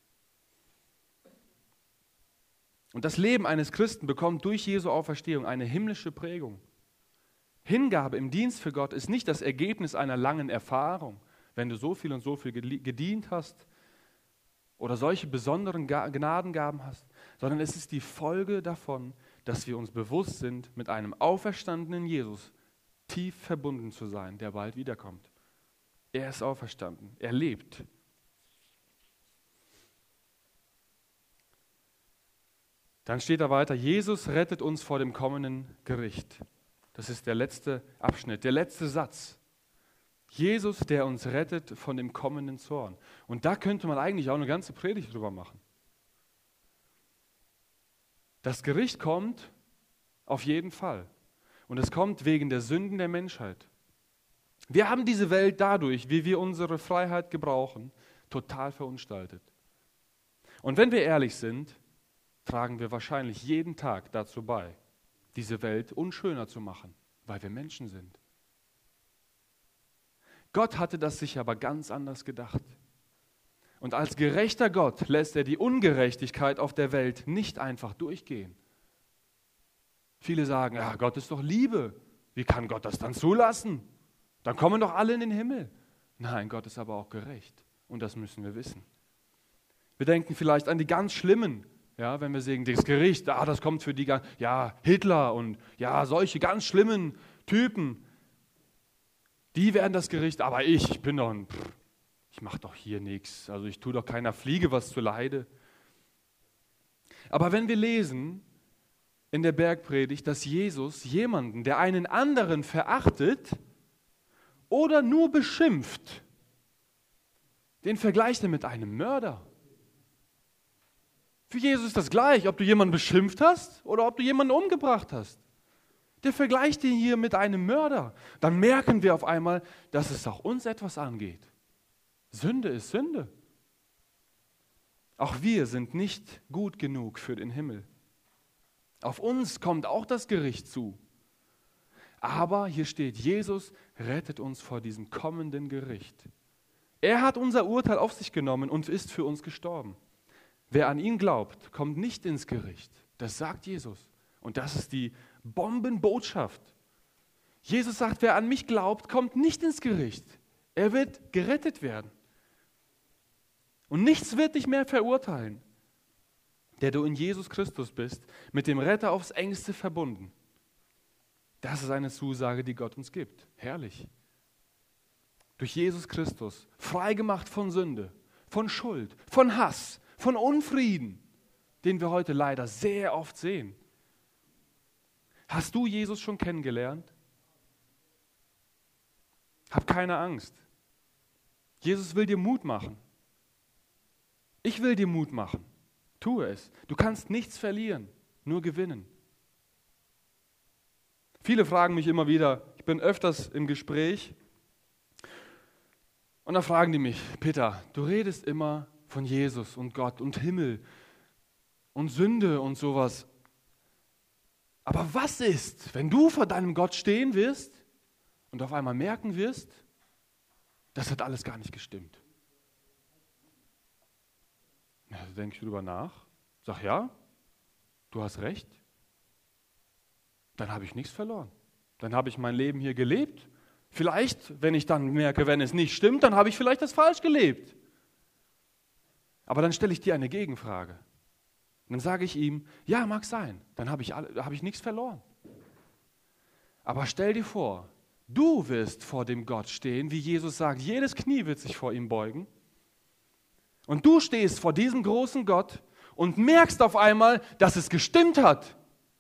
Und das Leben eines Christen bekommt durch Jesu Auferstehung eine himmlische Prägung. Hingabe im Dienst für Gott ist nicht das Ergebnis einer langen Erfahrung, wenn du so viel und so viel gedient hast oder solche besonderen Gnadengaben hast, sondern es ist die Folge davon, dass wir uns bewusst sind, mit einem auferstandenen Jesus tief verbunden zu sein, der bald wiederkommt. Er ist auferstanden, er lebt. Dann steht da weiter, Jesus rettet uns vor dem kommenden Gericht. Das ist der letzte Abschnitt, der letzte Satz. Jesus, der uns rettet von dem kommenden Zorn. Und da könnte man eigentlich auch eine ganze Predigt drüber machen. Das Gericht kommt auf jeden Fall. Und es kommt wegen der Sünden der Menschheit. Wir haben diese Welt dadurch, wie wir unsere Freiheit gebrauchen, total verunstaltet. Und wenn wir ehrlich sind, tragen wir wahrscheinlich jeden Tag dazu bei, diese Welt unschöner zu machen, weil wir Menschen sind. Gott hatte das sich aber ganz anders gedacht. Und als gerechter Gott lässt er die Ungerechtigkeit auf der Welt nicht einfach durchgehen. Viele sagen, ja, Gott ist doch Liebe. Wie kann Gott das dann zulassen? Dann kommen doch alle in den Himmel. Nein, Gott ist aber auch gerecht. Und das müssen wir wissen. Wir denken vielleicht an die ganz Schlimmen. Ja, wenn wir sagen, das Gericht, das kommt für die, Hitler und solche ganz schlimmen Typen, die werden das Gericht, aber ich mache doch hier nichts, also ich tue doch keiner Fliege was zuleide. Aber wenn wir lesen in der Bergpredigt, dass Jesus jemanden, der einen anderen verachtet oder nur beschimpft, den vergleicht er mit einem Mörder. Für Jesus ist das gleich, ob du jemanden beschimpft hast oder ob du jemanden umgebracht hast. Der vergleicht ihn hier mit einem Mörder. Dann merken wir auf einmal, dass es auch uns etwas angeht. Sünde ist Sünde. Auch wir sind nicht gut genug für den Himmel. Auf uns kommt auch das Gericht zu. Aber hier steht, Jesus rettet uns vor diesem kommenden Gericht. Er hat unser Urteil auf sich genommen und ist für uns gestorben. Wer an ihn glaubt, kommt nicht ins Gericht. Das sagt Jesus. Und das ist die Bombenbotschaft. Jesus sagt, wer an mich glaubt, kommt nicht ins Gericht. Er wird gerettet werden. Und nichts wird dich mehr verurteilen, der du in Jesus Christus bist, mit dem Retter aufs Engste verbunden. Das ist eine Zusage, die Gott uns gibt. Herrlich. durch Jesus Christus, freigemacht von Sünde, von Schuld, von Hass, von Unfrieden, den wir heute leider sehr oft sehen. Hast du Jesus schon kennengelernt? Hab keine Angst. Jesus will dir Mut machen. Ich will dir Mut machen. Tue es. Du kannst nichts verlieren, nur gewinnen. Viele fragen mich immer wieder, ich bin öfters im Gespräch, und da fragen die mich, Peter, du redest immer von Jesus und Gott und Himmel und Sünde und sowas. Aber was ist, wenn du vor deinem Gott stehen wirst und auf einmal merken wirst, das hat alles gar nicht gestimmt? Da denke ich drüber nach, sag ja, du hast recht. Dann habe ich nichts verloren. Dann habe ich mein Leben hier gelebt. Vielleicht, wenn ich dann merke, wenn es nicht stimmt, dann habe ich vielleicht das falsch gelebt. Aber dann stelle ich dir eine Gegenfrage. Und dann sage ich ihm, ja, mag sein, dann habe ich nichts verloren. Aber stell dir vor, du wirst vor dem Gott stehen, wie Jesus sagt, jedes Knie wird sich vor ihm beugen. Und du stehst vor diesem großen Gott und merkst auf einmal, dass es gestimmt hat.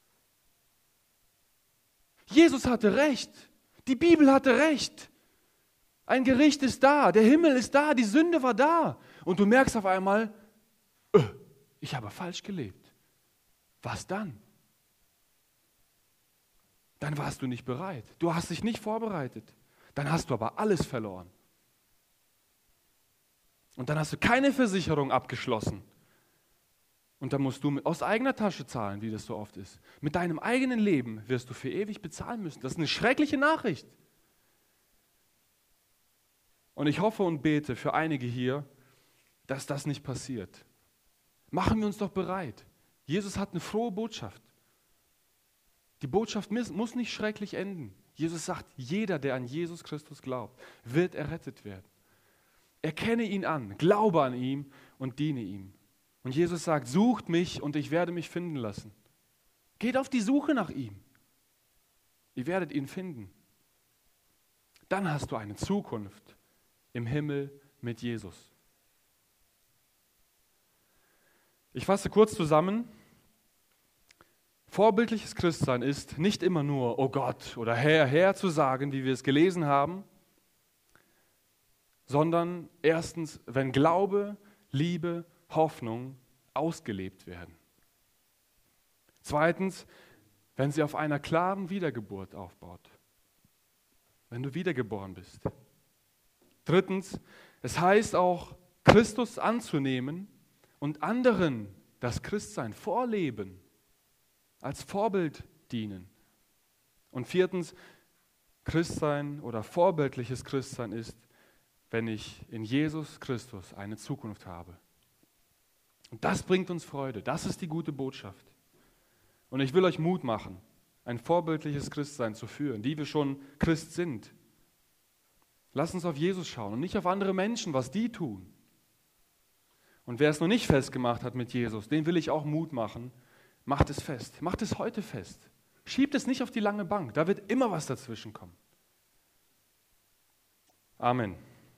Jesus hatte recht. Die Bibel hatte recht. Ein Gericht ist da, der Himmel ist da, die Sünde war da. Und du merkst auf einmal, ich habe falsch gelebt. Was dann? Dann warst du nicht bereit. Du hast dich nicht vorbereitet. Dann hast du aber alles verloren. Und dann hast du keine Versicherung abgeschlossen. Und dann musst du aus eigener Tasche zahlen, wie das so oft ist. Mit deinem eigenen Leben wirst du für ewig bezahlen müssen. Das ist eine schreckliche Nachricht. Und ich hoffe und bete für einige hier, dass das nicht passiert. Machen wir uns doch bereit. Jesus hat eine frohe Botschaft. Die Botschaft muss nicht schrecklich enden. Jesus sagt, jeder, der an Jesus Christus glaubt, wird errettet werden. Erkenne ihn an, glaube an ihm und diene ihm. Und Jesus sagt, sucht mich und ich werde mich finden lassen. Geht auf die Suche nach ihm. Ihr werdet ihn finden. Dann hast du eine Zukunft im Himmel mit Jesus. Ich fasse kurz zusammen. Vorbildliches Christsein ist nicht immer nur, oh Gott oder Herr, Herr zu sagen, wie wir es gelesen haben, sondern erstens, wenn Glaube, Liebe, Hoffnung ausgelebt werden. Zweitens, wenn sie auf einer klaren Wiedergeburt aufbaut. Wenn du wiedergeboren bist. Drittens, es heißt auch, Christus anzunehmen und anderen das Christsein vorleben, als Vorbild dienen. Und viertens, Christsein oder vorbildliches Christsein ist, wenn ich in Jesus Christus eine Zukunft habe. Und das bringt uns Freude. Das ist die gute Botschaft. Und ich will euch Mut machen, ein vorbildliches Christsein zu führen, die wir schon Christ sind. Lasst uns auf Jesus schauen und nicht auf andere Menschen, was die tun. Und wer es noch nicht festgemacht hat mit Jesus, den will ich auch Mut machen. Macht es fest. Macht es heute fest. Schiebt es nicht auf die lange Bank. Da wird immer was dazwischen kommen. Amen.